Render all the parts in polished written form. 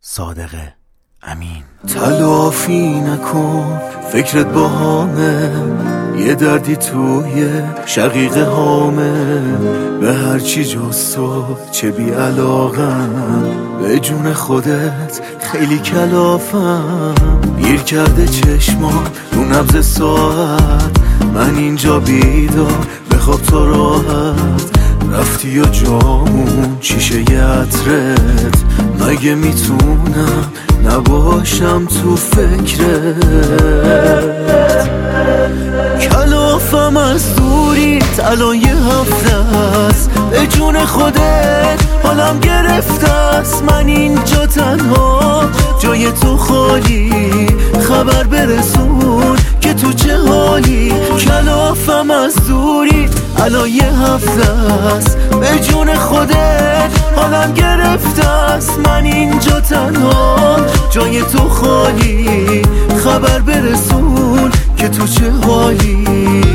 صادق امین. تلافی نکن فکرت با همه، یه دردی توی شقیقه هامه. به هرچی جز تو چه بی علاقم، به جون خودت خیلی کلافم. گیر کرده چشمان رو نبض ساعت، من اینجا بیدار بخواب تو راحت. رفتی و جامون شیشه عطرت، مگه میتونم نباشم تو فکرت؟ کلافم از دوریت الان یه هفته است، به جون خودت حالم گرفته است. من اینجا تنها جای تو خالی، خبر برسون که تو چه حالی. کلافم از دوری الان یه هفته است، به جون خودت حالم گرفته است. من اینجا تنها جای تو خالی، خبر برسون که تو چه حالی.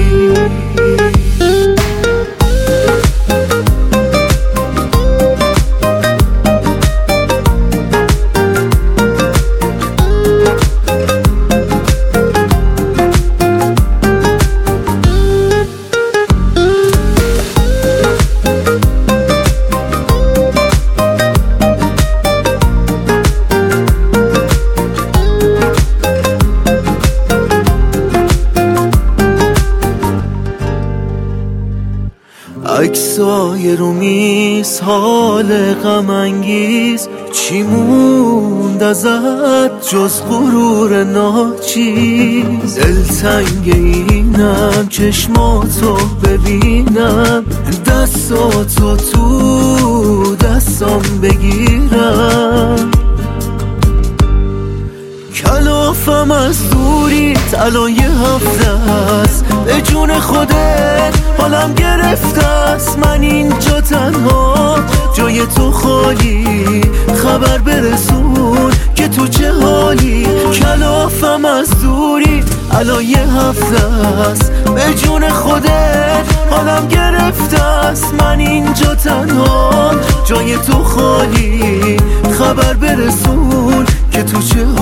عکسای رو میز حال غم انگیز، چی موند ازت جز غرور ناچیز؟ دلتنگ اینم چشماتو ببینم، دستاتو تو دستام بگیرم. کلافم از دوریت الان یه هفته است، به جون خودت حالم گرفته است. من اینجا تنها جای تو خالی، خبر برسون که تو چه حالی. کلافم از دوری الان یه هفته است، به جون خودت حالم گرفته است. من اینجا تنها جای تو خالی، خبر برسون که تو چه